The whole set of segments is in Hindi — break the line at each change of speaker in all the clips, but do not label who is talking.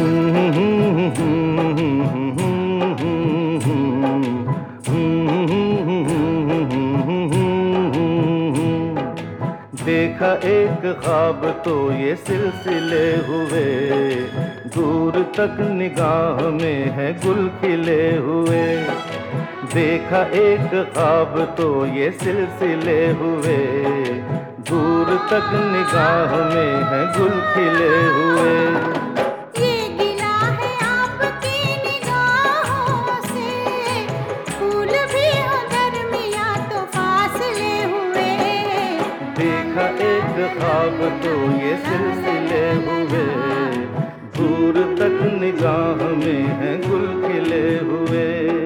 देखा एक ख्वाब तो ये सिलसिले हुए, दूर तक निगाह में है गुल खिले हुए। देखा एक ख्वाब तो ये सिलसिले हुए, दूर तक निगाह में है गुल खिले हुए।
ये गिला है आपकी निगाहों से, फूल भी हो दरमियां तो फासले हुए।
देखा एक ख्वाब तो ये सिलसिले हुए, दूर तक निगाह में है गुल खिले हुए।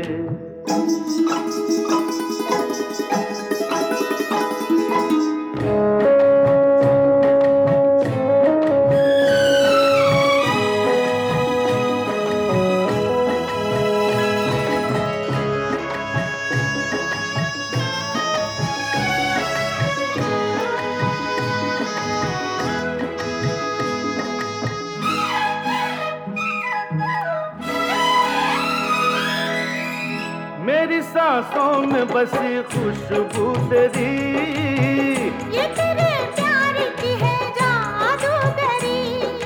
मेरी सांसों में बसी खुशबू तेरी,
ये तेरे प्यार की है जादूगरी।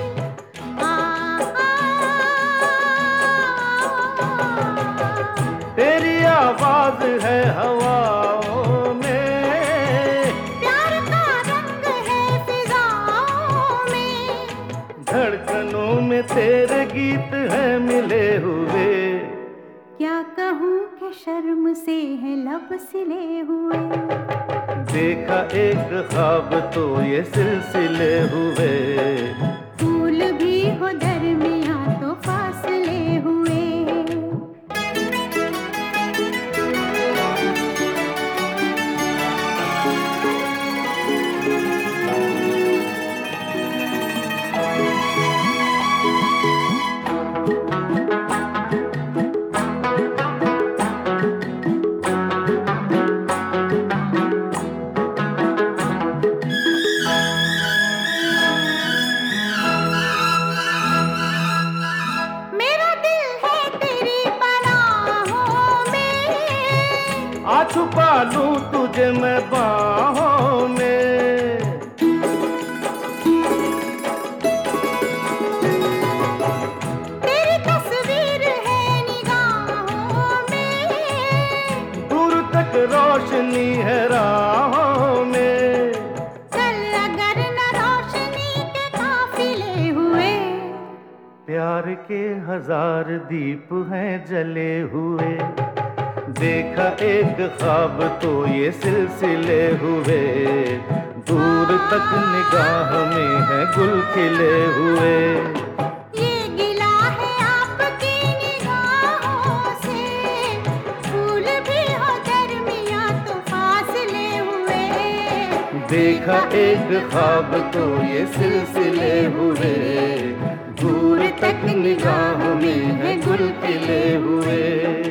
तेरी आवाज है हवाओं में,
प्यार का रंग है फिजाओं में।
धड़कनों में तेरे गीत हैं मिले हुए।
क्या कहूँ कि शर्म से है लब सिले हुए।
देखा एक ख्वाब तो ये सिलसिले हुए,
फूल भी हो दरमियां तो फासले हुए।
आ छुपा लूं तुझे मैं बाहों में।
तेरी तस्वीर है निगाहों में,
दूर तक रोशनी है राहों में।
चल अगर न रोशनी के काफिले हुए।
प्यार के हजार दीप हैं जले हुए। देखा एक ख्वाब तो ये सिलसिले हुए, दूर तक निगाह में है गुल खिले हुए।
ये गिला है आपकी निगाहों से, फूल भी हो दरमियां तो फासले हुए।
देखा एक ख्वाब तो ये सिलसिले हुए, दूर तक निगाह में है गुल खिले हुए।